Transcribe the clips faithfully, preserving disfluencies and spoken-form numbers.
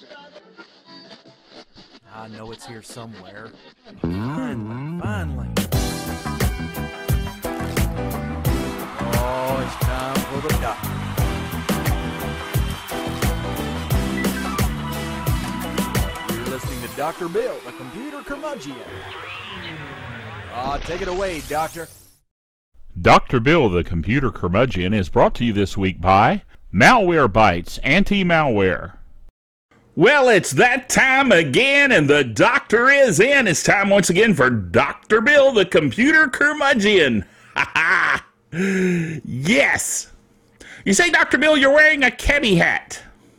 I know it's here somewhere. Finally, finally. Oh, it's time for the doctor. You're listening to Doctor Bill, the computer curmudgeon. Ah, take it away, Doctor. Doctor Bill, the computer curmudgeon, is brought to you this week by Malwarebytes Anti-Malware. Well, it's that time again, and the doctor is in. It's time once again for Doctor Bill, the computer curmudgeon. Ha ha! Yes! You say, Doctor Bill, you're wearing a cabbie hat.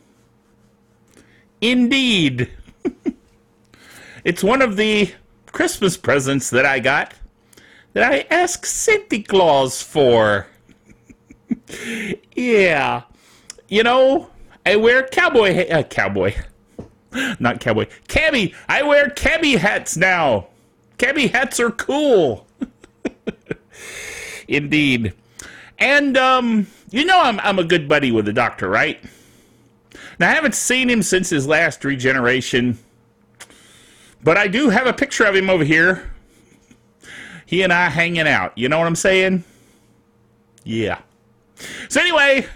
Indeed. It's one of the Christmas presents that I got that I asked Santa Claus for. Yeah. You know, I wear cowboy ha- uh, cowboy. Not cowboy. Cabbie. I wear cabbie hats now. Cabbie hats are cool. Indeed. And, um, you know I'm, I'm a good buddy with the doctor, right? Now, I haven't seen him since his last regeneration, but I do have a picture of him over here. He and I hanging out. You know what I'm saying? Yeah. So anyway,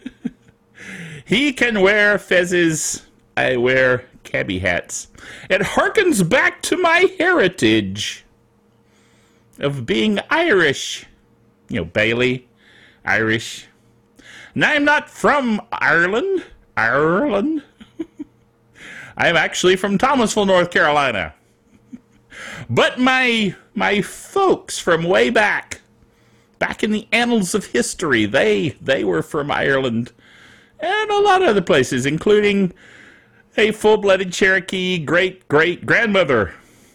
he can wear fezzes. I wear cabbie hats. It harkens back to my heritage of being Irish. You know, Bailey, Irish. And I'm not from Ireland. Ireland. I'm actually from Thomasville, North Carolina. But my my folks from way back, back in the annals of history, they they were from Ireland and a lot of other places, including a full-blooded Cherokee great-great-grandmother.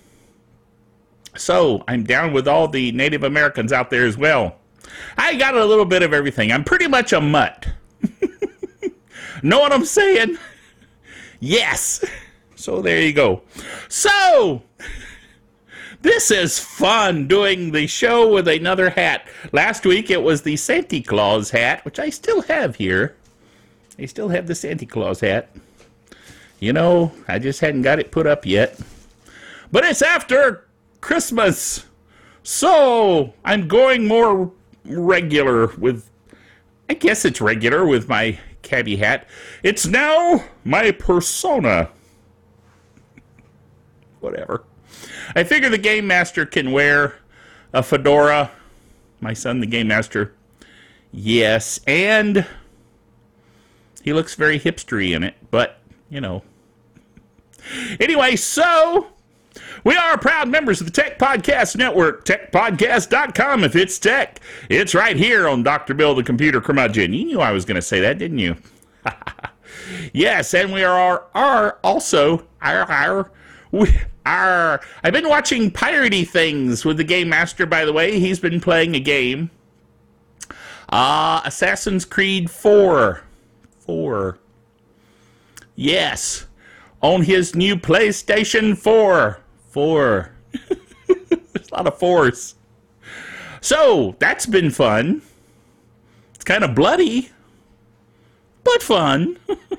So I'm down with all the Native Americans out there as well. I got a little bit of everything. I'm pretty much a mutt. Know what I'm saying? Yes. So there you go. So this is fun, doing the show with another hat. Last week it was the Santa Claus hat, which I still have here. I still have the Santa Claus hat. You know, I just hadn't got it put up yet. But it's after Christmas, so I'm going more regular with, I guess it's regular with my cabbie hat. It's now my persona. Whatever. I figure the Game Master can wear a fedora. My son, the Game Master. Yes, and he looks very hipstery in it, but, you know. Anyway, so we are proud members of the Tech Podcast Network, tech podcast dot com. If it's tech, it's right here on Doctor Bill, the computer curmudgeon. You knew I was going to say that, didn't you? Yes, and we are, are also, our, our, we are, I've been watching piratey things with the Game Master, by the way. He's been playing a game. Uh, Assassin's Creed four. four. Yes. On his new PlayStation four. four. There's a lot of fours. So, that's been fun. It's kind of bloody, but fun.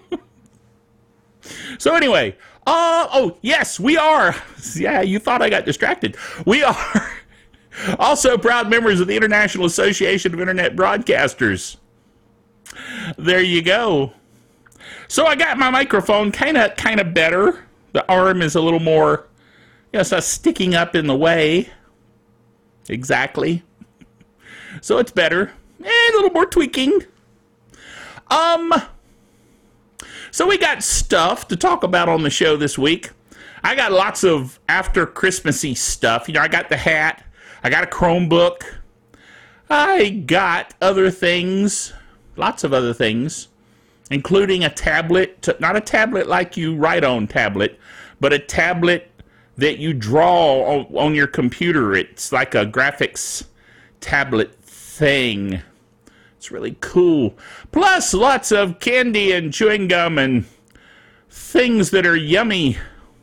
So anyway, uh, oh, yes, we are. Yeah, you thought I got distracted. We are also proud members of the International Association of Internet Broadcasters. There you go. So I got my microphone kind of kind of better. The arm is a little more, you know, it's not sticking up in the way. Exactly. So it's better. And a little more tweaking. Um, so we got stuff to talk about on the show this week. I got lots of after Christmassy stuff. You know, I got the hat. I got a Chromebook. I got other things. Lots of other things. Including a tablet. Not a tablet like you write on tablet, but a tablet that you draw on, on your computer. It's like a graphics tablet thing. It's really cool. Plus, lots of candy and chewing gum and things that are yummy.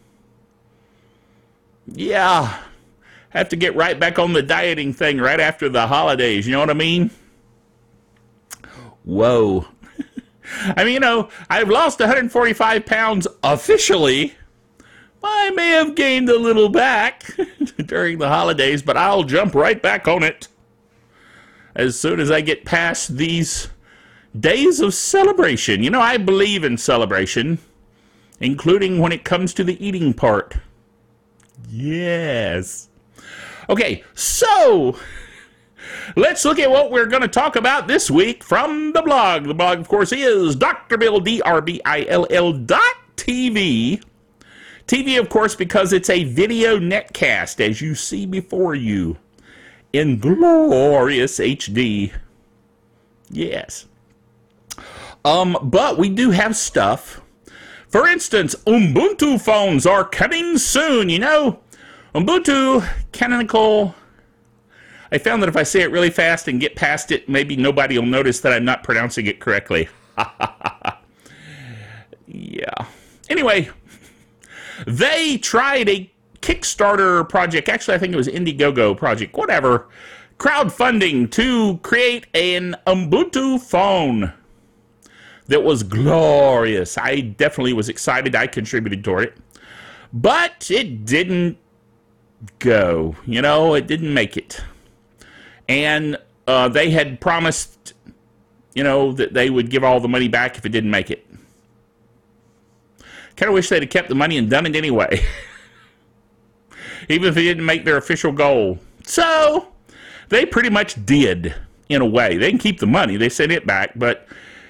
Yeah. Have to get right back on the dieting thing right after the holidays. You know what I mean? Whoa. I mean, you know, I've lost one hundred forty-five pounds officially. I may have gained a little back during the holidays, but I'll jump right back on it as soon as I get past these days of celebration. You know, I believe in celebration, including when it comes to the eating part. Yes. Okay, so let's look at what we're going to talk about this week from the blog. The blog, of course, is Doctor Bill, D R B I L L dot T V. T V, of course, because it's a video netcast, as you see before you, in glorious H D. Yes. Um, but we do have stuff. For instance, Ubuntu phones are coming soon. You know, Ubuntu Canonical. I found that if I say it really fast and get past it, maybe nobody will notice that I'm not pronouncing it correctly. Yeah. Anyway, they tried a Kickstarter project. Actually, I think it was Indiegogo project. Whatever. Crowdfunding to create an Ubuntu phone that was glorious. I definitely was excited. I contributed toward it. But it didn't go. You know, it didn't make it. And uh, they had promised, you know, that they would give all the money back if it didn't make it. Kind of wish they'd have kept the money and done it anyway. Even if it didn't make their official goal. So, they pretty much did, in a way. They can keep the money. They sent it back, but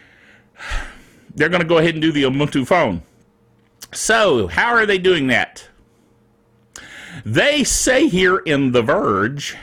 they're going to go ahead and do the Ubuntu phone. So, how are they doing that? They say here in The Verge,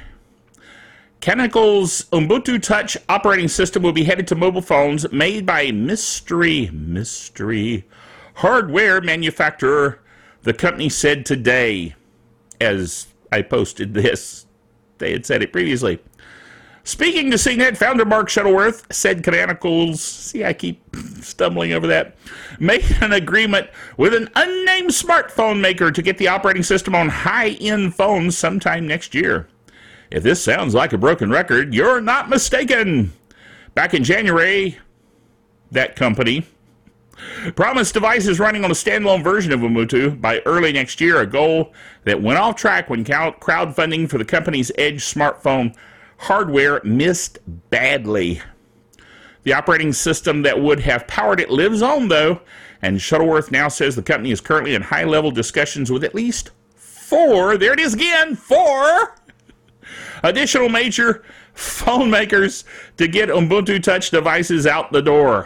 Canonical's Ubuntu Touch operating system will be headed to mobile phones made by a mystery, mystery hardware manufacturer, the company said today, as I posted this. They had said it previously. Speaking to C net, founder Mark Shuttleworth said Canonical's, see, I keep stumbling over that, made an agreement with an unnamed smartphone maker to get the operating system on high-end phones sometime next year. If this sounds like a broken record, you're not mistaken. Back in January, that company promised devices running on a standalone version of Ubuntu by early next year, a goal that went off track when crowdfunding for the company's Edge smartphone hardware missed badly. The operating system that would have powered it lives on, though, and Shuttleworth now says the company is currently in high-level discussions with at least four, there it is again, four additional major phone makers to get Ubuntu Touch devices out the door.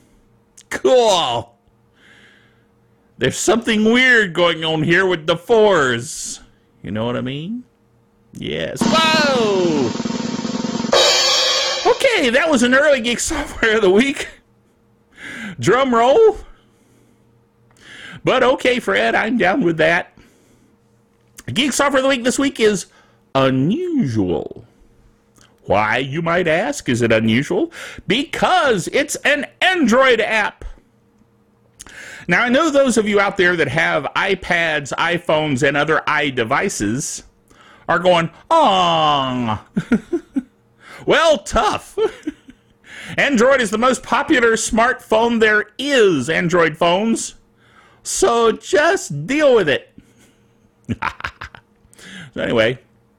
Cool. There's something weird going on here with the fours. You know what I mean? Yes. Whoa! Okay, that was an early Geek Software of the Week. Drum roll. But okay, Fred, I'm down with that. Geek Software of the Week this week is unusual. Why, you might ask, is it unusual? Because it's an Android app. Now, I know those of you out there that have iPads, iPhones, and other iDevices are going, "Aw." Well, tough. Android is the most popular smartphone there is, Android phones. So just deal with it. So anyway,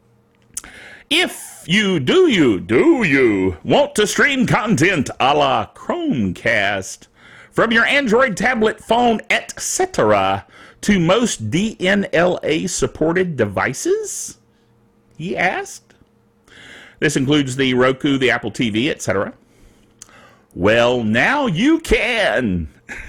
if you, do you, do you want to stream content a la Chromecast from your Android tablet, phone, et cetera to most D N L A-supported devices? He asked. This includes the Roku, the Apple T V, et cetera. Well, now you can.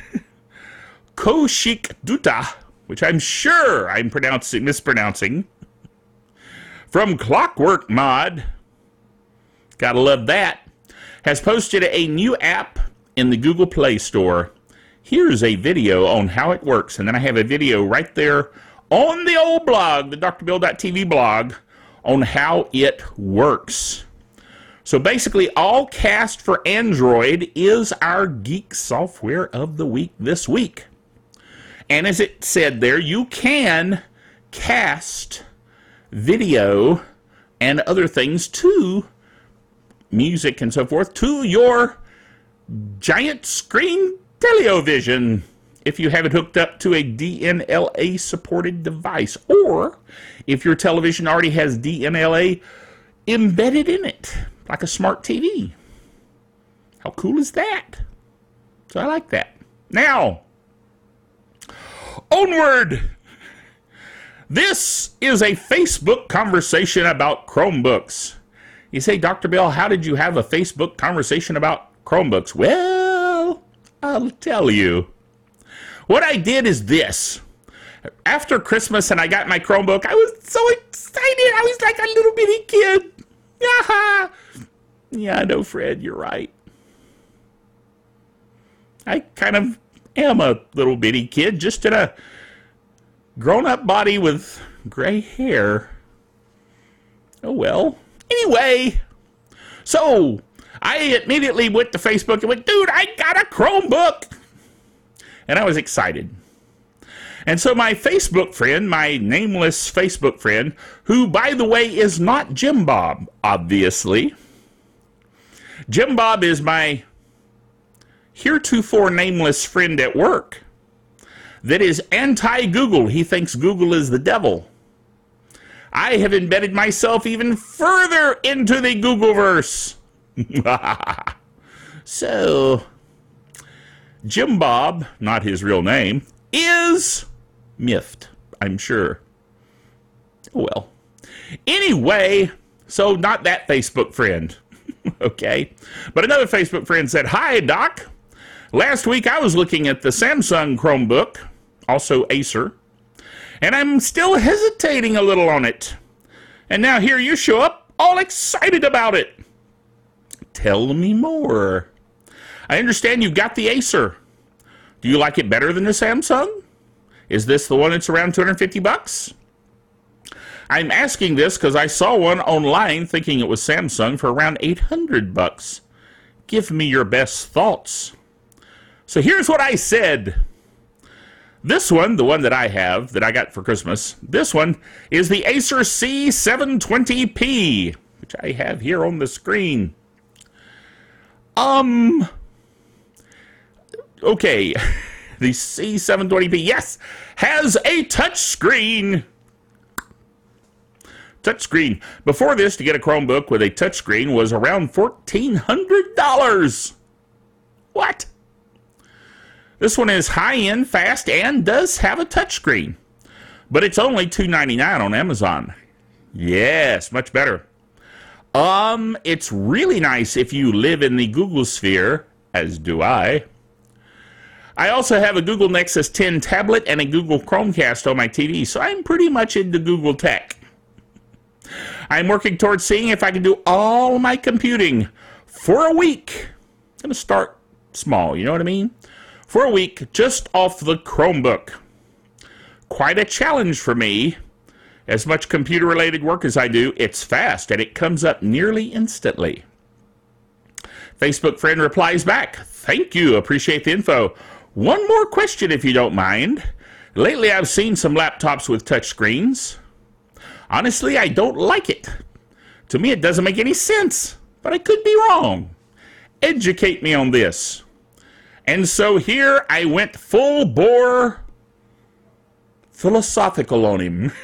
Kaushik Dutta, which I'm sure I'm pronouncing, mispronouncing, from Clockwork Mod, gotta love that, has posted a new app in the Google Play Store. Here's a video on how it works, and then I have a video right there on the old blog, the D R Bill dot T V blog, on how it works. So basically, all cast for Android is our Geek Software of the Week this week. And as it said there, you can cast video and other things to music and so forth to your giant screen television if you have it hooked up to a D N L A supported device, or if your television already has D N L A embedded in it, like a smart T V. How cool is that? So I like that. Now, onward! This is a Facebook conversation about Chromebooks. You say, Doctor Bill, how did you have a Facebook conversation about Chromebooks? Well, I'll tell you. What I did is this. After Christmas and I got my Chromebook, I was so excited. I was like a little bitty kid. Yeah, yeah, I know, Fred, you're right. I kind of am a little bitty kid, just in a grown-up body with gray hair. Oh, well. Anyway, so I immediately went to Facebook and went, dude, I got a Chromebook. And I was excited. And so my Facebook friend, my nameless Facebook friend, who, by the way, is not Jim Bob, obviously. Jim Bob is my heretofore nameless friend at work that is anti-Google. He thinks Google is the devil. I have embedded myself even further into the Googleverse. So, Jim Bob, not his real name, is miffed, I'm sure. Oh, well. Anyway, so not that Facebook friend, okay? But another Facebook friend said, hi, Doc. Last week I was looking at the Samsung Chromebook, also Acer, and I'm still hesitating a little on it. And now here you show up all excited about it. Tell me more. I understand you've got the Acer. Do you like it better than the Samsung? Is this the one that's around two hundred fifty bucks? I'm asking this because I saw one online thinking it was Samsung for around eight hundred bucks. Give me your best thoughts. So here's what I said. This one, the one that I have, that I got for Christmas, this one is the Acer C seven twenty p, which I have here on the screen. Um, okay, the C seven twenty p, yes, has a touch screen. Touch screen. Before this, to get a Chromebook with a touch screen was around fourteen hundred dollars. What? This one is high-end, fast, and does have a touchscreen. But it's only two ninety-nine on Amazon. Yes, much better. Um, it's really nice if you live in the Google sphere, as do I. I also have a Google Nexus ten tablet and a Google Chromecast on my T V, so I'm pretty much into Google tech. I'm working towards seeing if I can do all my computing for a week. I'm going to start small, you know what I mean? For a week, just off the Chromebook. Quite a challenge for me. As much computer-related work as I do, it's fast, and it comes up nearly instantly. Facebook friend replies back, thank you, appreciate the info. One more question, if you don't mind. Lately, I've seen some laptops with touchscreens. Honestly, I don't like it. To me, it doesn't make any sense, but I could be wrong. Educate me on this. And so here I went full bore philosophical on him.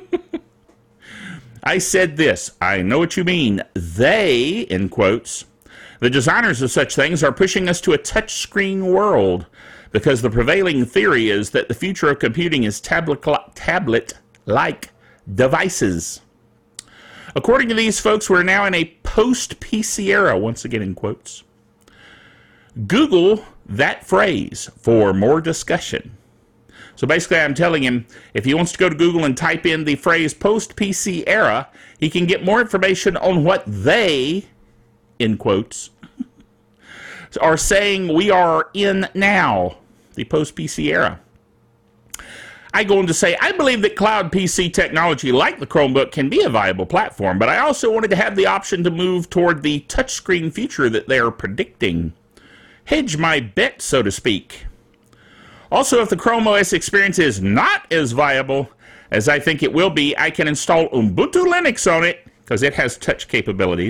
I said this, I know what you mean. They, in quotes, the designers of such things are pushing us to a touchscreen world because the prevailing theory is that the future of computing is tablet, tablet-like devices. According to these folks, we're now in a post-P C era, once again in quotes. Google that phrase for more discussion. So basically I'm telling him if he wants to go to Google and type in the phrase post-P C era, he can get more information on what they, in quotes, are saying we are in now, the post-P C era. I go on to say, I believe that cloud P C technology like the Chromebook can be a viable platform, but I also wanted to have the option to move toward the touchscreen future that they are predicting. Hedge my bet, so to speak. Also, if the Chrome O S experience is not as viable as I think it will be, I can install Ubuntu Linux on it, because it has touch capabilities,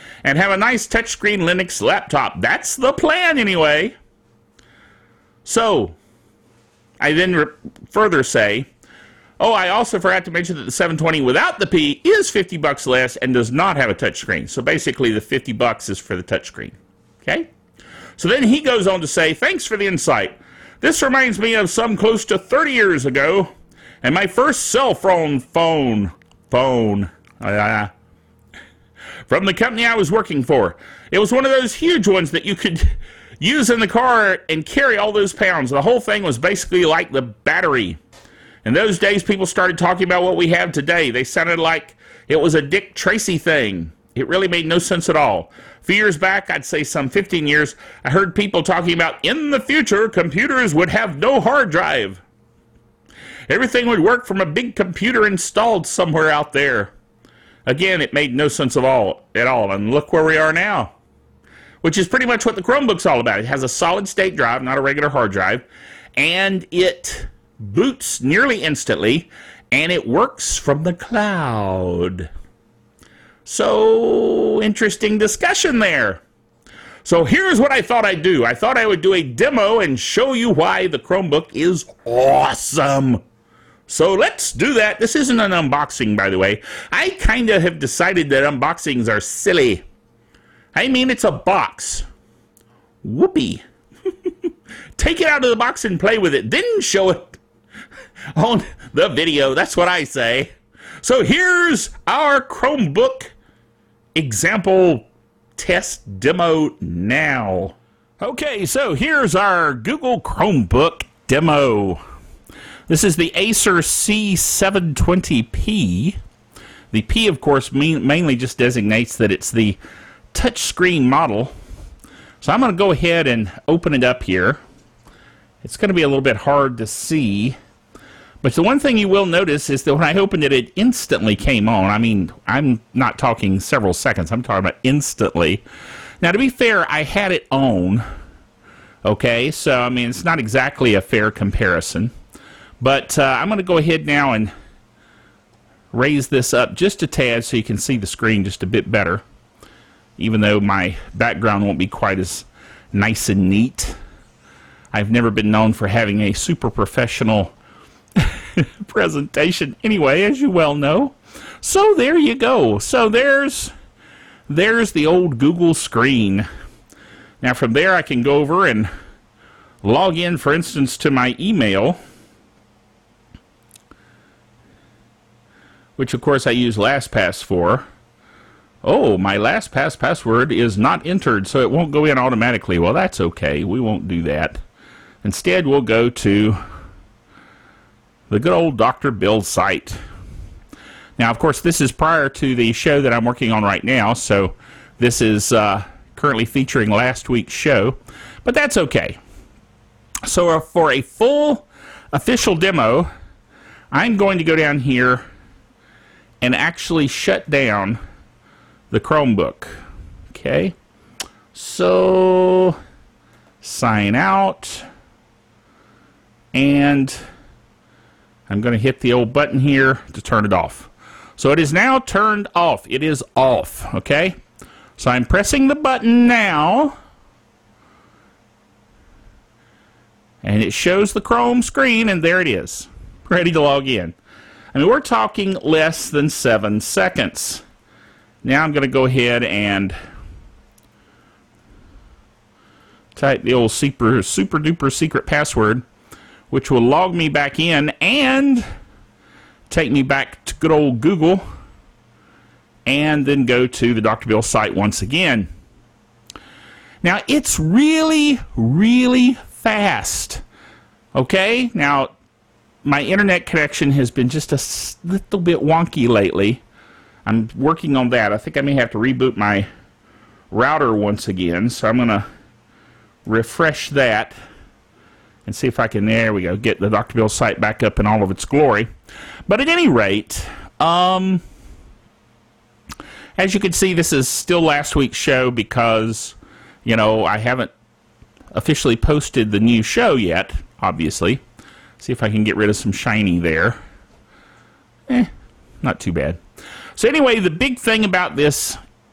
and have a nice touchscreen Linux laptop. That's the plan, anyway. So, I then re- further say, oh, I also forgot to mention that the seven twenty without the P is fifty bucks less and does not have a touchscreen. So basically, the fifty bucks is for the touchscreen. Okay? So then he goes on to say, thanks for the insight. This reminds me of some close to thirty years ago, and my first cell phone phone phone uh, from the company I was working for. It was one of those huge ones that you could use in the car and carry all those pounds. The whole thing was basically like the battery. In those days, people started talking about what we have today. They sounded like it was a Dick Tracy thing. It really made no sense at all. A few years back, I'd say some fifteen years, I heard people talking about in the future, computers would have no hard drive. Everything would work from a big computer installed somewhere out there. Again, it made no sense at all, at all. And look where we are now, which is pretty much what the Chromebook's all about. It has a solid state drive, not a regular hard drive, and it boots nearly instantly, and it works from the cloud. So, interesting discussion there. So here's what I thought I'd do. I thought I would do a demo and show you why the Chromebook is awesome. So let's do that. This isn't an unboxing, by the way. I kind of have decided that unboxings are silly. I mean, it's a box. Whoopee. Take it out of the box and play with it. Then show it on the video. That's what I say. So here's our Chromebook example test demo now. Okay, so here's our Google Chromebook demo. This is the Acer C seven twenty P. The P, of course, mean, mainly just designates that it's the touchscreen model. So I'm going to go ahead and open it up here. It's going to be a little bit hard to see. But the one thing you will notice is that when I opened it, it instantly came on. I mean, I'm not talking several seconds. I'm talking about instantly. Now, to be fair, I had it on. Okay, so, I mean, it's not exactly a fair comparison. But uh, I'm going to go ahead now and raise this up just a tad so you can see the screen just a bit better, even though my background won't be quite as nice and neat. I've never been known for having a super professional presentation anyway, as you well know. So there you go. So there's there's the old Google screen. Now from there I can go over and log in, for instance, to my email, which of course I use LastPass for. Oh, my LastPass password is not entered, so it won't go in automatically. Well, that's okay. We won't do that. Instead, we'll go to the good old Doctor Bill site. Now, of course, this is prior to the show that I'm working on right now, so this is uh, currently featuring last week's show, but that's okay. So uh, for a full official demo, I'm going to go down here and actually shut down the Chromebook. Okay, so sign out, and I'm going to hit the old button here to turn it off. So it is now turned off. It is off, okay? So I'm pressing the button now, and it shows the Chrome screen, and there it is, ready to log in. I mean, we're talking less than seven seconds. Now I'm going to go ahead and type the old super, super duper secret password, which will log me back in and take me back to good old Google, and then go to the Doctor Bill site once again. Now, it's really, really fast. Okay? Now, my internet connection has been just a little bit wonky lately. I'm working on that. I think I may have to reboot my router once again, so I'm going to refresh that and see if I can, there we go, get the Doctor Bill site back up in all of its glory. But at any rate, um, as you can see, this is still last week's show because, you know, I haven't officially posted the new show yet, obviously. See if I can get rid of some shiny there. Eh, not too bad. So anyway, the big thing about this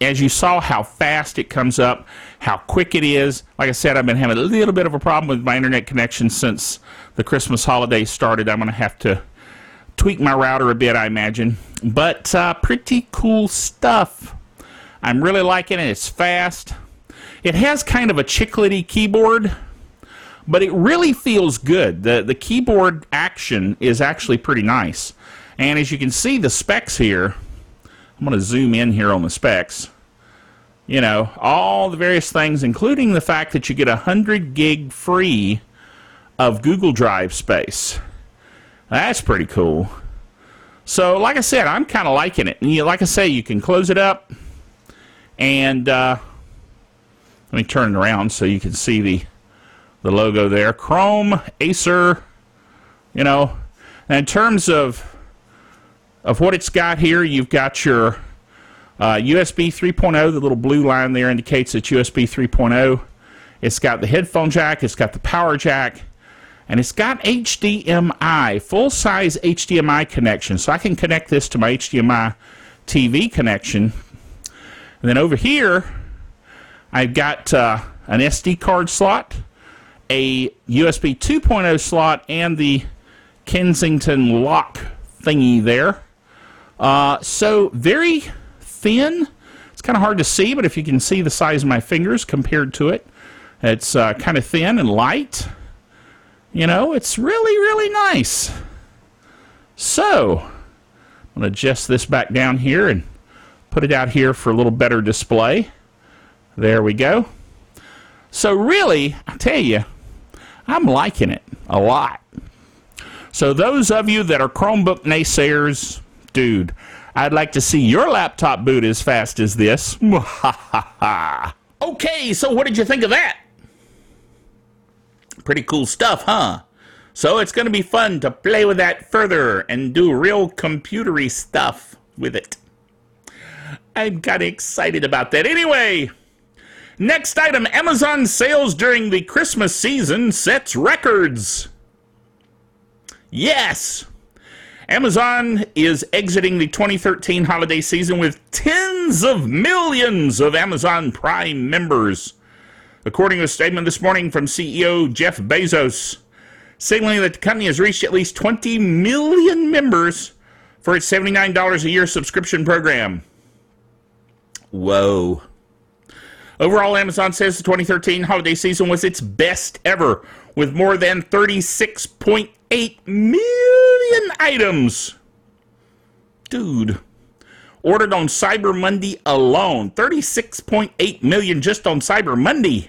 as you saw how fast it comes up, how quick it is. Like I said, I've been having a little bit of a problem with my internet connection since the Christmas holidays started. I'm going to have to tweak my router a bit, I imagine. But uh, pretty cool stuff. I'm really liking it. It's fast. It has kind of a chiclety keyboard, but it really feels good. The, the keyboard action is actually pretty nice. And as you can see, the specs here, I'm going to zoom in here on the specs. You know, all the various things, including the fact that you get one hundred gig free of Google Drive space. That's pretty cool. So, like I said, I'm kind of liking it. And you, like I say, you can close it up. And uh, let me turn it around so you can see the, the logo there. Chrome, Acer, you know. And in terms of of what it's got here, you've got your uh, U S B three point oh. The little blue line there indicates it's U S B three point oh. It's got the headphone jack. It's got the power jack. And it's got H D M I, full-size H D M I connection. So I can connect this to my H D M I T V connection. And then over here, I've got uh, an S D card slot, a U S B two point oh slot, and the Kensington lock thingy there. Uh, so very thin. It's kind of hard to see, but if you can see the size of my fingers compared to it, it's uh, kind of thin and light. You know, it's really, really nice. So, I'm going to adjust this back down here and put it out here for a little better display. There we go. So really, I tell you, I'm liking it a lot. So those of you that are Chromebook naysayers, dude, I'd like to see your laptop boot as fast as this. Okay, so what did you think of that? Pretty cool stuff, huh? So it's going to be fun to play with that further and do real computery stuff with it. I'm kind of excited about that. Anyway, next item, Amazon sales during the Christmas season sets records. Yes! Amazon is exiting the twenty thirteen holiday season with tens of millions of Amazon Prime members, according to a statement this morning from C E O Jeff Bezos, signaling that the company has reached at least twenty million members for its seventy-nine dollars a year subscription program. Whoa. Overall, Amazon says the twenty thirteen holiday season was its best ever, with more than thirty-six point eight million items. Dude. Ordered on Cyber Monday alone. thirty-six point eight million just on Cyber Monday.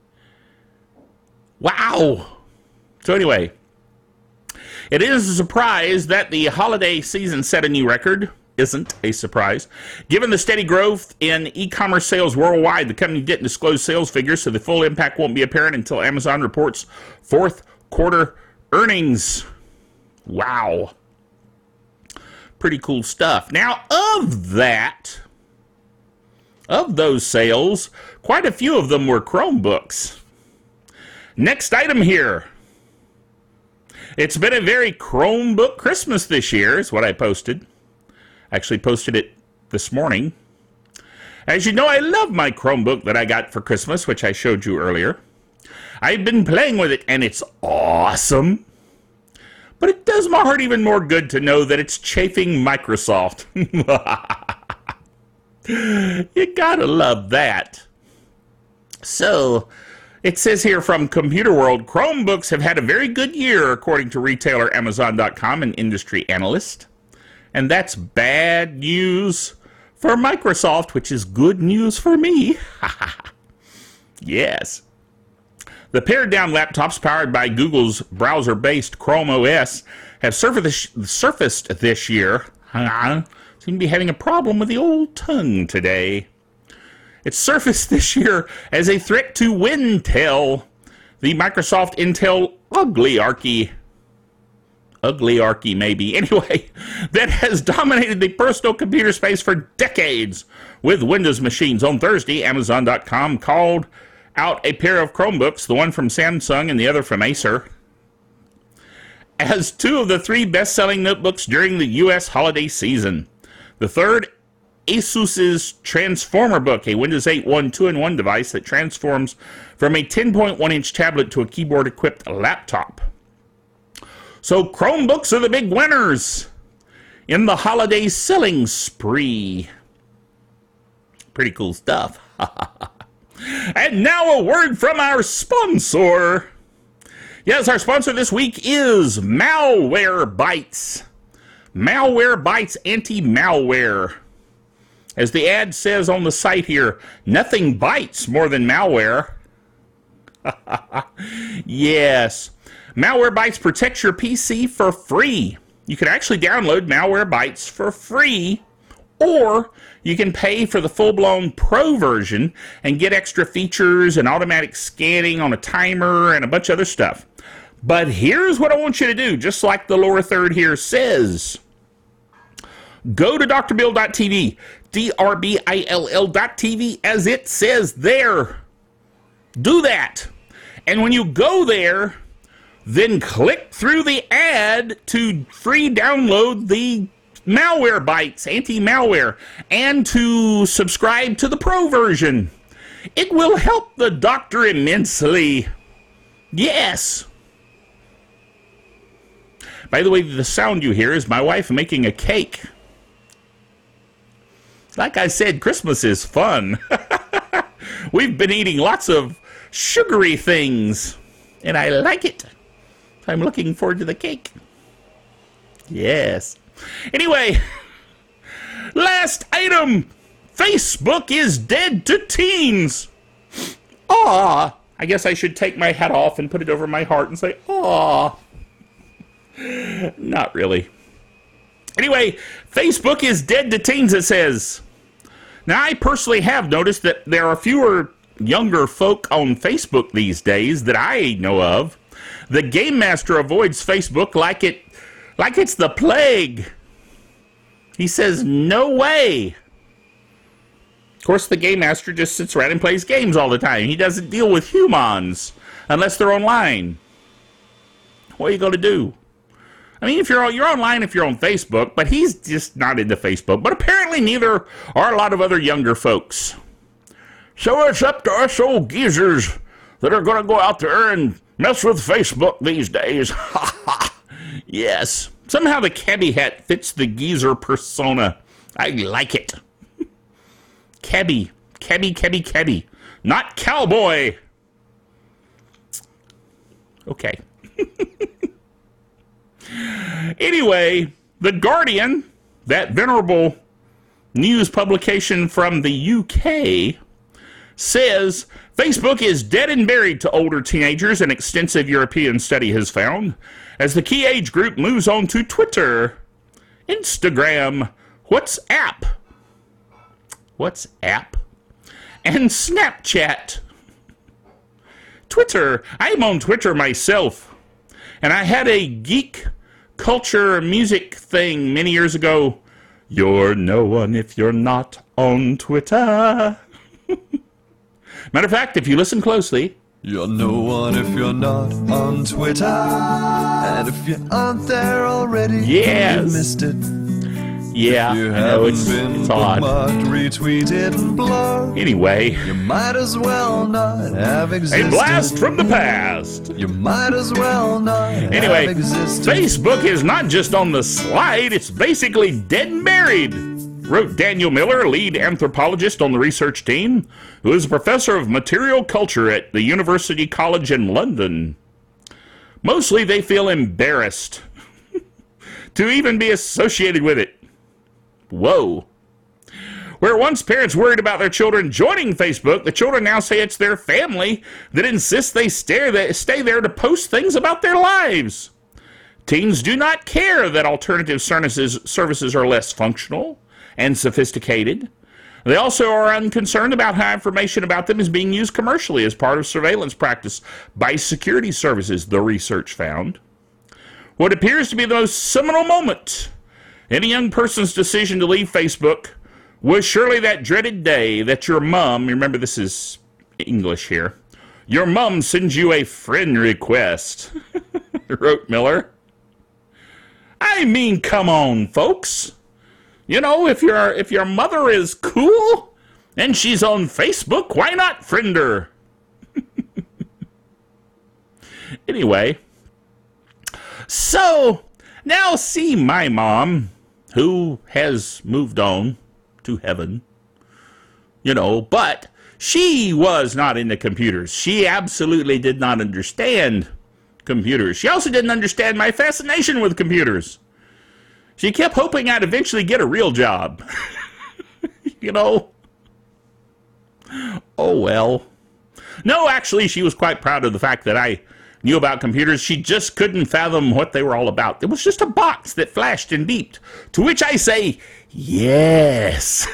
Wow. So anyway, it is a surprise that the holiday season set a new record. Isn't a surprise. Given the steady growth in e-commerce sales worldwide, the company didn't disclose sales figures, so the full impact won't be apparent until Amazon reports fourth quarter earnings. Wow. Pretty cool stuff. Now, of that, of those sales, quite a few of them were Chromebooks. Next item here. It's been a very Chromebook Christmas this year, is what I posted. Actually posted it this morning. As you know, I love my Chromebook that I got for Christmas, which I showed you earlier. I've been playing with it, and it's awesome. But it does my heart even more good to know that it's chafing Microsoft. You gotta love that. So, it says here from Computer World, Chromebooks have had a very good year, according to retailer Amazon dot com, an industry analyst. And that's bad news for Microsoft, which is good news for me. Yes. The pared-down laptops powered by Google's browser-based Chrome O S have surfaced this year. Seem to be having a problem with the old tongue today. It surfaced this year as a threat to Wintel, the Microsoft Intel uglyarchy. Uglyarchy, maybe. Anyway, that has dominated the personal computer space for decades with Windows machines. On Thursday, Amazon dot com called out a pair of Chromebooks, the one from Samsung and the other from Acer, as two of the three best-selling notebooks during the U S holiday season. The third Asus's Transformer Book, a Windows eight one two in one device that transforms from a ten point one inch tablet to a keyboard-equipped laptop. So Chromebooks are the big winners in the holiday selling spree. Pretty cool stuff. And now a word from our sponsor. Yes, our sponsor this week is Malwarebytes. Malwarebytes anti-malware. As the ad says on the site here, nothing bites more than malware. Yes. Malwarebytes protects your P C for free. You can actually download Malwarebytes for free, or you can pay for the full-blown pro version and get extra features and automatic scanning on a timer and a bunch of other stuff. But here's what I want you to do, just like the lower third here says. Go to D R bill dot T V, D R B I L L dot T V, as it says there. Do that. And when you go there, then click through the ad to free download the Malwarebytes anti-malware and to subscribe to the pro version. It will help the doctor immensely. Yes. By the way, the sound you hear is my wife making a cake. Like I said, Christmas is fun. We've been eating lots of sugary things, and I like it. I'm looking forward to the cake. Yes. Anyway, last item. Facebook is dead to teens. Aw. I guess I should take my hat off and put it over my heart and say, aw. Not really. Anyway, Facebook is dead to teens, it says. Now, I personally have noticed that there are fewer younger folk on Facebook these days that I know of. The Game Master avoids Facebook like it, like it's the plague. He says, no way. Of course, the Game Master just sits around and plays games all the time. He doesn't deal with humans unless they're online. What are you going to do? I mean, if you're you're online if you're on Facebook, but he's just not into Facebook. But apparently neither are a lot of other younger folks. So it's up to us old geezers that are going to go out there and mess with Facebook these days. Yes. Somehow the cabbie hat fits the geezer persona. I like it. Cabbie. Cabbie, cabbie, cabbie. Not cowboy. Okay. Anyway, The Guardian, that venerable news publication from the U K, says Facebook is dead and buried to older teenagers, an extensive European study has found, as the key age group moves on to Twitter, Instagram, WhatsApp, WhatsApp, and Snapchat. Twitter. I'm on Twitter myself, and I had a geek culture music thing many years ago. You're no one if you're not on Twitter. Matter of fact, if you listen closely, you're no one if you're not on Twitter. And if you aren't there already, yes. you missed it. Yeah, if you I know it's, been it's odd. Retweeted and blurred, anyway, you might as well not have existed. A blast from the past. You might as well not anyway, have existed. Facebook is not just on the slide, it's basically dead and buried, wrote Daniel Miller, lead anthropologist on the research team, who is a professor of material culture at the University College in London. Mostly they feel embarrassed to even be associated with it. Whoa. Where once parents worried about their children joining Facebook, the children now say it's their family that insists they stay there to post things about their lives. Teens do not care that alternative services, services are less functional and sophisticated. They also are unconcerned about how information about them is being used commercially as part of surveillance practice by security services, the research found. What appears to be the most seminal moment in a young person's decision to leave Facebook was surely that dreaded day that your mom, remember this is English here, your mom sends you a friend request, wrote Miller. I mean, come on, folks. You know, if your if your mother is cool and she's on Facebook, why not friend her? Anyway, so now see my mom, who has moved on to heaven, you know, but she was not into computers. She absolutely did not understand computers. She also didn't understand my fascination with computers. She kept hoping I'd eventually get a real job. You know? Oh, well. No, actually, she was quite proud of the fact that I knew about computers. She just couldn't fathom what they were all about. It was just a box that flashed and beeped, to which I say, yes.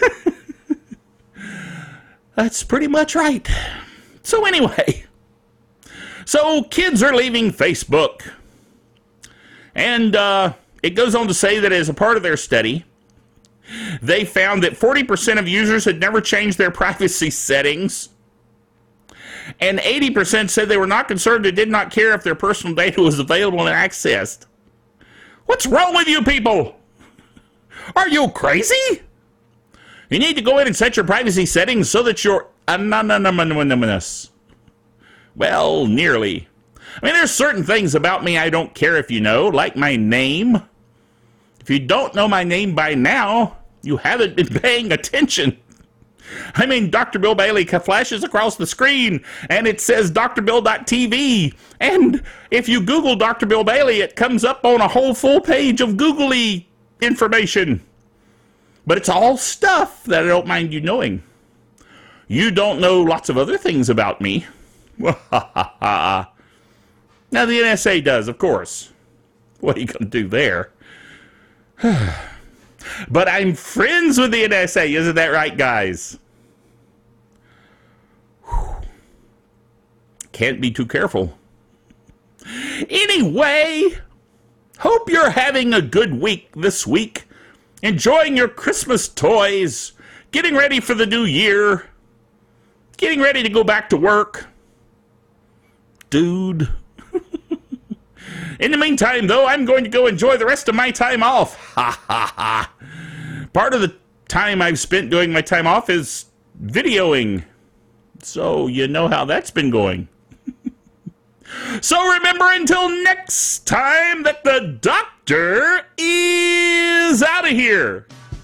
That's pretty much right. So anyway, so kids are leaving Facebook. And uh, it goes on to say that as a part of their study, they found that forty percent of users had never changed their privacy settings. And eighty percent said they were not concerned and did not care if their personal data was available and accessed. What's wrong with you people? Are you crazy? You need to go in and set your privacy settings so that you're anonymous. Well, nearly. I mean, there's certain things about me I don't care if you know, like my name. If you don't know my name by now, you haven't been paying attention. I mean, Doctor Bill Bailey flashes across the screen, and it says D R Bill dot T V. And if you Google Doctor Bill Bailey, it comes up on a whole full page of googly information. But it's all stuff that I don't mind you knowing. You don't know lots of other things about me. Now, the N S A does, of course. What are you going to do there? But I'm friends with the N S A, isn't that right, guys? Whew. Can't be too careful. Anyway, hope you're having a good week this week. Enjoying your Christmas toys, getting ready for the new year, getting ready to go back to work. Dude. In the meantime, though, I'm going to go enjoy the rest of my time off. Ha ha ha. Part of the time I've spent doing my time off is videoing. So you know how that's been going. So remember, until next time, that the doctor is out of here.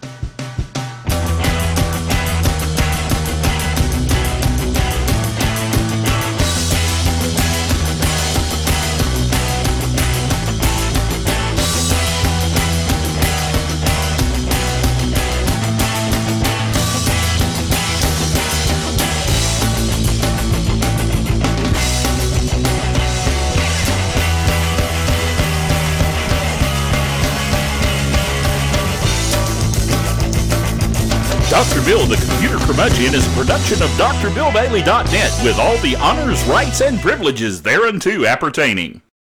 Doctor Bill, the Computer Curmudgeon, is a production of D R Bill Bailey dot net with all the honors, rights, and privileges thereunto appertaining.